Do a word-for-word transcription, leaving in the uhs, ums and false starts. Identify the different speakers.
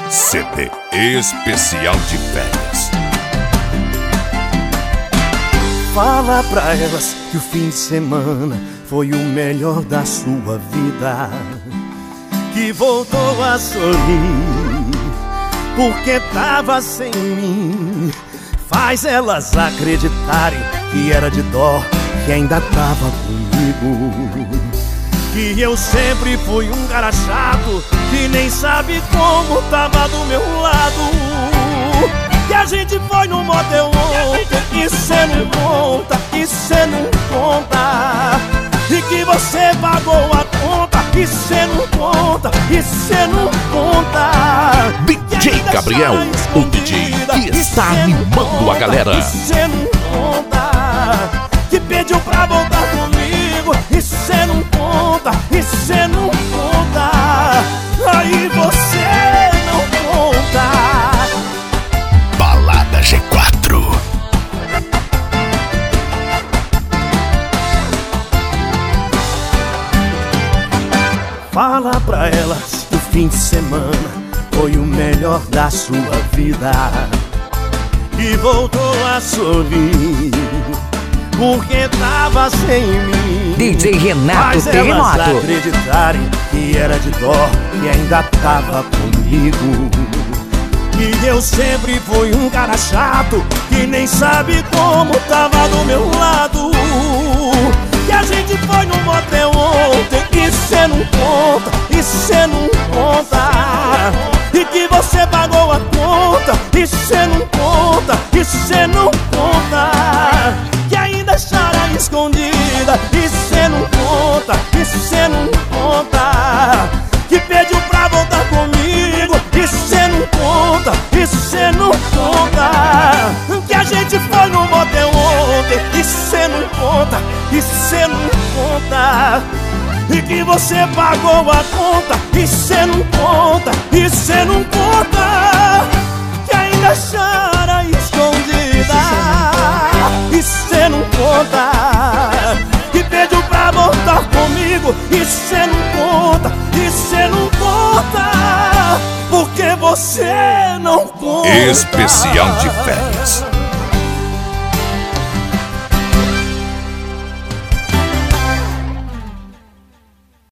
Speaker 1: C D especial de férias.
Speaker 2: Fala pra elas que o fim de semana foi o melhor da sua vida, que voltou a sorrir porque tava sem mim. Faz elas acreditarem que era de dó, que ainda tava comigo, que eu sempre fui um cara chato, que nem sabe como tava do meu lado, que a gente foi no motel ontem e cê não conta, e cê não conta, e que você pagou a conta e cê não conta, e cê não conta.
Speaker 1: D J Gabriel, o D J que está animando a galera.
Speaker 2: E cê não conta, que pediu pra voltar comigo e cê não conta, e cê não conta, aí você não conta.
Speaker 1: Balada G quatro.
Speaker 2: Fala pra elas que o fim de semana foi o melhor da sua vida, que voltou a sorrir porque tava sem mim.
Speaker 3: D J Renato
Speaker 2: Faz elas
Speaker 3: Terremoto
Speaker 2: acreditarem que era de dó, que ainda tava comigo, que eu sempre fui um cara chato, que nem sabe como tava do meu lado, que a gente foi no motel ontem e cê não conta, e cê não conta, e que você pagou a conta e cê não conta, e cê não conta, que ainda chora escondida e cê não conta, e cê não conta, que pediu pra voltar comigo e cê não conta, e cê não conta, que a gente foi no motel ontem e cê não conta, e cê não conta, e que você pagou a conta e cê não conta, e cê não conta, que ainda chora escondida e cê não conta, que pediu pra voltar comigo e cê não conta, e cê não conta, porque você não conta.
Speaker 1: Especial de férias.